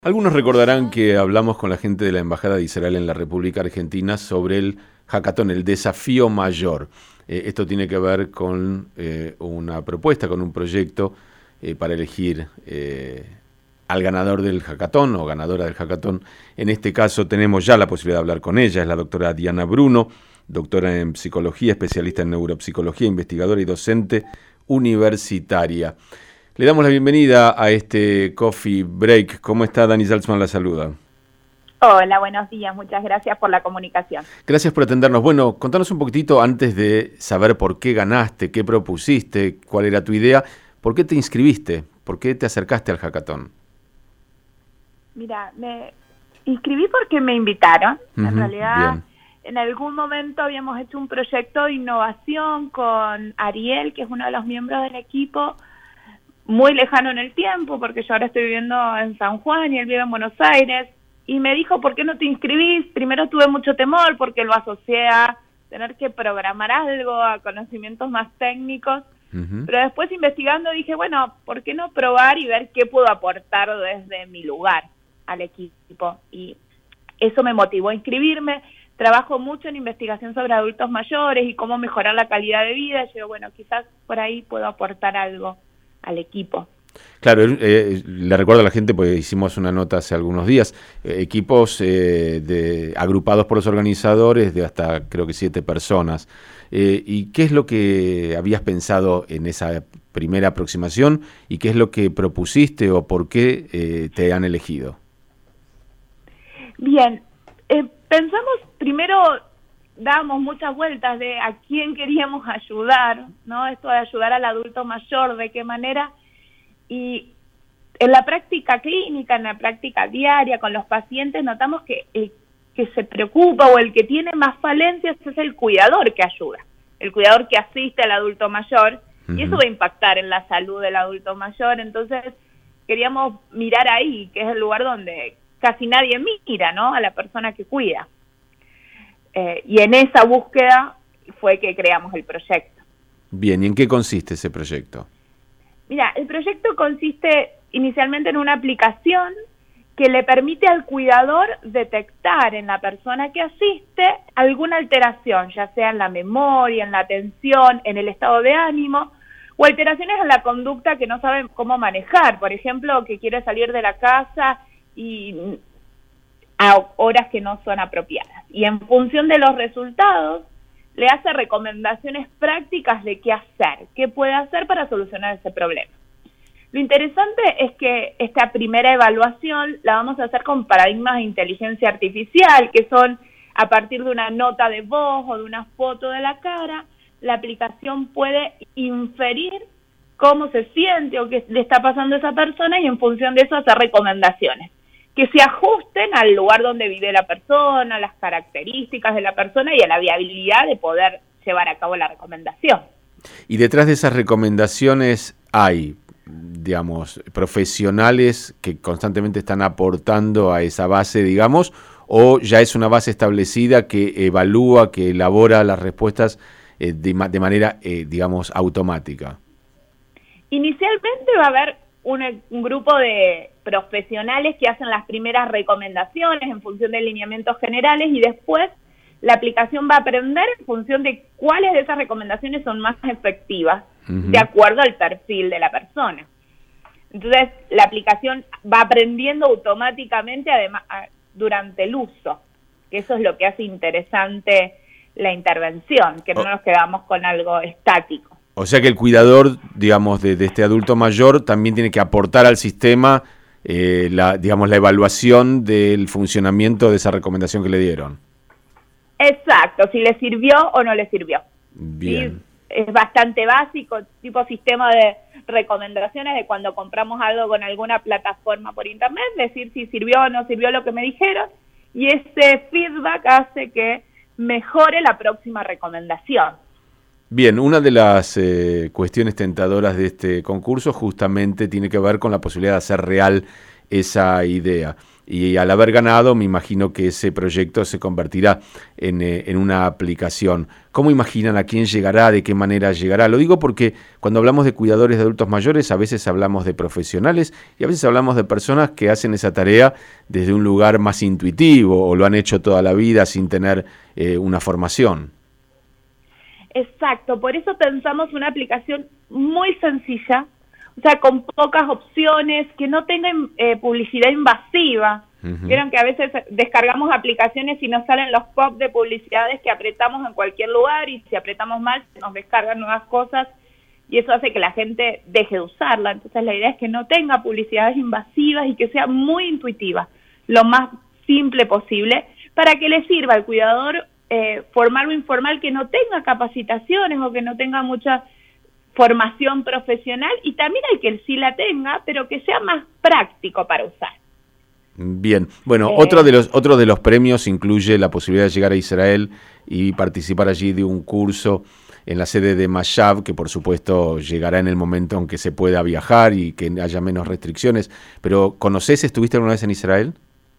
Algunos recordarán que hablamos con la gente de la Embajada de Israel en la República Argentina sobre el hackathon, el desafío mayor. Esto tiene que ver con una propuesta, con un proyecto para elegir al ganador del hackathon o ganadora del hackathon. En este caso tenemos ya la posibilidad de hablar con ella, es la doctora Diana Bruno, doctora en psicología, especialista en neuropsicología, investigadora y docente universitaria. Le damos la bienvenida a este Coffee Break. ¿Cómo está? Dani Salzman la saluda. Hola, buenos días. Muchas gracias por la comunicación. Gracias por atendernos. Bueno, contanos un poquitito antes de saber por qué ganaste, qué propusiste, cuál era tu idea, por qué te inscribiste, por qué te acercaste al hackathon. Mira, me inscribí porque me invitaron. En realidad, bien. En algún momento habíamos hecho un proyecto de innovación con Ariel, que es uno de los miembros del equipo, muy lejano en el tiempo, porque yo ahora estoy viviendo en San Juan y él vive en Buenos Aires, y me dijo, ¿por qué no te inscribís? Primero tuve mucho temor porque lo asocié a tener que programar algo, a conocimientos más técnicos, pero después investigando dije, bueno, ¿por qué no probar y ver qué puedo aportar desde mi lugar al equipo? Y eso me motivó a inscribirme. Trabajo mucho en investigación sobre adultos mayores y cómo mejorar la calidad de vida. Yo, bueno, quizás por ahí puedo aportar algo al equipo. Claro, le recuerdo a la gente, porque hicimos una nota hace algunos días, equipos agrupados por los organizadores de hasta creo que 7 personas. ¿Y qué es lo que habías pensado en esa primera aproximación y qué es lo que propusiste o por qué te han elegido? Bien, pensamos primero, dábamos muchas vueltas de a quién queríamos ayudar, ¿no? Esto de ayudar al adulto mayor, de qué manera, y en la práctica clínica, en la práctica diaria con los pacientes, notamos que el que se preocupa o el que tiene más falencias es el cuidador que ayuda, el cuidador que asiste al adulto mayor, y eso va a impactar en la salud del adulto mayor. Entonces queríamos mirar ahí, que es el lugar donde casi nadie mira, ¿no? A la persona que cuida. Y en esa búsqueda fue que creamos el proyecto. Bien, ¿y en qué consiste ese proyecto? Mira, el proyecto consiste inicialmente en una aplicación que le permite al cuidador detectar en la persona que asiste alguna alteración, ya sea en la memoria, en la atención, en el estado de ánimo, o alteraciones en la conducta que no sabe cómo manejar. Por ejemplo, que quiere salir de la casa y a horas que no son apropiadas. Y en función de los resultados, le hace recomendaciones prácticas de qué hacer, qué puede hacer para solucionar ese problema. Lo interesante es que esta primera evaluación la vamos a hacer con paradigmas de inteligencia artificial, que son a partir de una nota de voz o de una foto de la cara, la aplicación puede inferir cómo se siente o qué le está pasando a esa persona y en función de eso hacer recomendaciones que se ajusten al lugar donde vive la persona, a las características de la persona y a la viabilidad de poder llevar a cabo la recomendación. Y detrás de esas recomendaciones hay, digamos, profesionales que constantemente están aportando a esa base, digamos, o ya es una base establecida que evalúa, que elabora las respuestas de manera, digamos, automática. Inicialmente va a haber un grupo de profesionales que hacen las primeras recomendaciones en función de lineamientos generales y después la aplicación va a aprender en función de cuáles de esas recomendaciones son más efectivas de acuerdo al perfil de la persona. Entonces la aplicación va aprendiendo automáticamente además durante el uso, que eso es lo que hace interesante la intervención, que no nos quedamos con algo estático. O sea que el cuidador, digamos, de este adulto mayor también tiene que aportar al sistema, la evaluación del funcionamiento de esa recomendación que le dieron. Exacto, si le sirvió o no le sirvió. Bien. ¿Sí? Es bastante básico, tipo sistema de recomendaciones de cuando compramos algo con alguna plataforma por internet, decir si sirvió o no sirvió lo que me dijeron, y ese feedback hace que mejore la próxima recomendación. Bien, una de las cuestiones tentadoras de este concurso justamente tiene que ver con la posibilidad de hacer real esa idea. Y al haber ganado, me imagino que ese proyecto se convertirá en una aplicación. ¿Cómo imaginan a quién llegará, de qué manera llegará? Lo digo porque cuando hablamos de cuidadores de adultos mayores, a veces hablamos de profesionales y a veces hablamos de personas que hacen esa tarea desde un lugar más intuitivo o lo han hecho toda la vida sin tener una formación. Exacto, por eso pensamos una aplicación muy sencilla, o sea, con pocas opciones, que no tenga publicidad invasiva. Vieron que a veces descargamos aplicaciones y nos salen los pop de publicidades que apretamos en cualquier lugar y si apretamos mal nos descargan nuevas cosas y eso hace que la gente deje de usarla. Entonces la idea es que no tenga publicidades invasivas y que sea muy intuitiva, lo más simple posible, para que le sirva al cuidador formal o informal que no tenga capacitaciones o que no tenga mucha formación profesional, y también al que sí la tenga, pero que sea más práctico para usar. Bien, bueno, otro de los premios incluye la posibilidad de llegar a Israel y participar allí de un curso en la sede de Mashab, que por supuesto llegará en el momento en que se pueda viajar y que haya menos restricciones. Pero ¿conoces, estuviste alguna vez en Israel?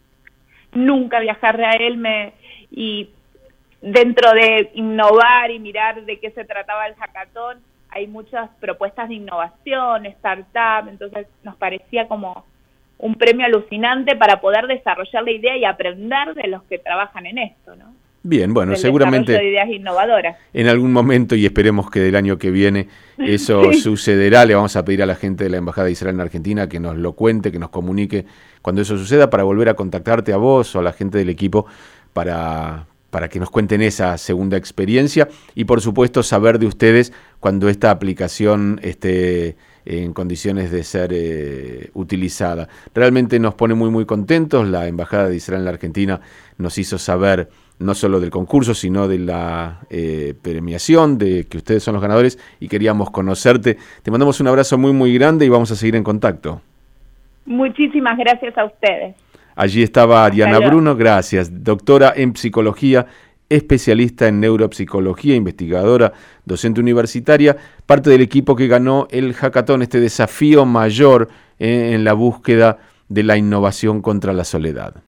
Nunca viajé a Israel, y dentro de innovar y mirar de qué se trataba el hackathon, hay muchas propuestas de innovación, startup, entonces nos parecía como un premio alucinante para poder desarrollar la idea y aprender de los que trabajan en esto, ¿no? Bien, bueno, seguramente de ideas innovadoras. En algún momento, y esperemos que del año que viene eso Sí. sucederá. Le vamos a pedir a la gente de la Embajada de Israel en Argentina que nos lo cuente, que nos comunique cuando eso suceda, para volver a contactarte a vos o a la gente del equipo para que nos cuenten esa segunda experiencia y por supuesto saber de ustedes cuando esta aplicación esté en condiciones de ser utilizada. Realmente nos pone muy muy contentos. La Embajada de Israel en la Argentina nos hizo saber no solo del concurso, sino de la premiación, de que ustedes son los ganadores y queríamos conocerte. Te mandamos un abrazo muy muy grande y vamos a seguir en contacto. Muchísimas gracias a ustedes. Allí estaba Diana Bruno, gracias, doctora en psicología, especialista en neuropsicología, investigadora, docente universitaria, parte del equipo que ganó el hackathon, este desafío mayor en la búsqueda de la innovación contra la soledad.